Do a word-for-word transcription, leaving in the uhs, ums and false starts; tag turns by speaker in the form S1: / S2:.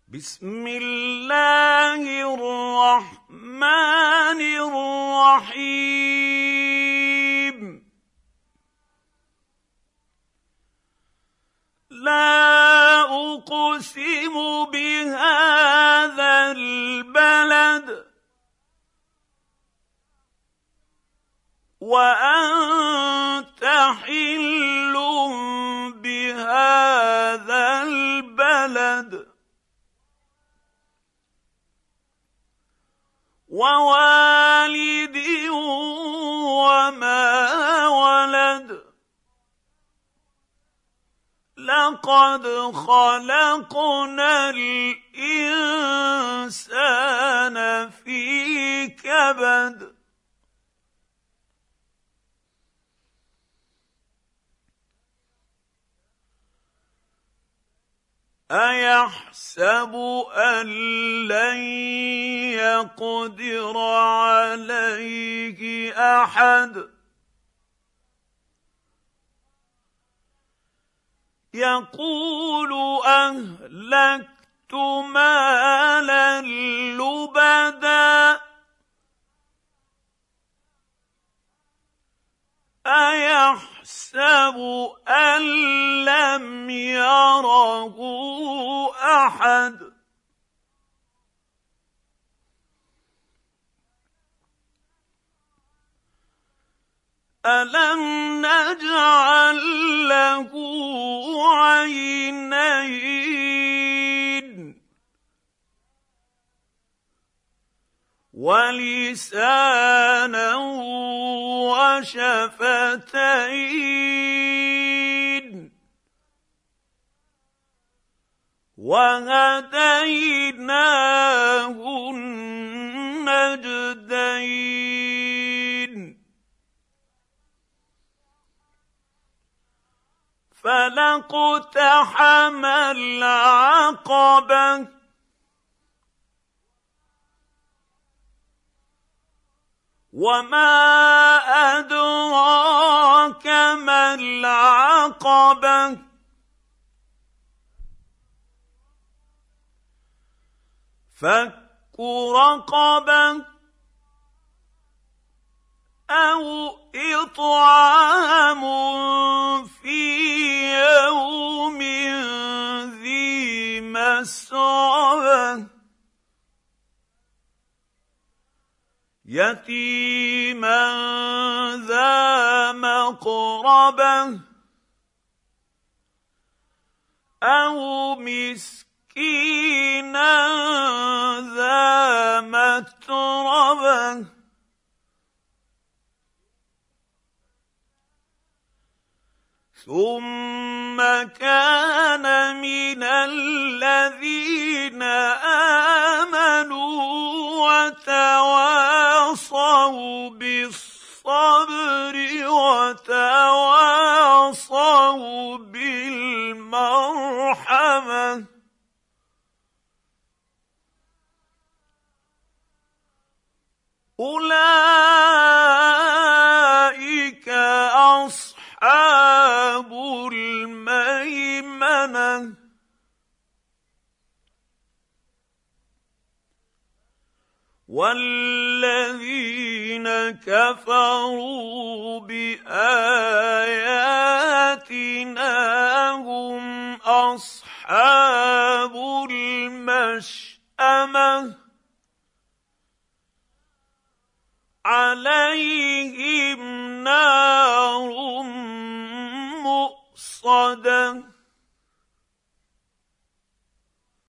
S1: بسم الله الرحمن الرحيم. لا أقسم بهذا البلد وأنت حل بهذا البلد ووالد وما ولد. لقد خلقنا الإنسان في كبد. أيحسب أن لن يقدر عليه أحد؟ يقول أهلكت مالا لبدا. أيحسب أن لم يره أحد؟ ألم نجعل له عينين ولسانا وشفتين وهديناه النجدين. فلاقتحم العقبة وما أدراك ما العقبة. فك رقبة أو إطعام في يوم ذي مسغبة يتيما ذا مقربة أو مسكينا ذا متربة ثم كان من الذين آمنوا وتواصوا بالصبر وتواصوا بالمرحمة أولئك أصحاب الميمنة. والذين كفروا بآياتنا هم أصحاب المشأمة عليهم نار مؤصدة.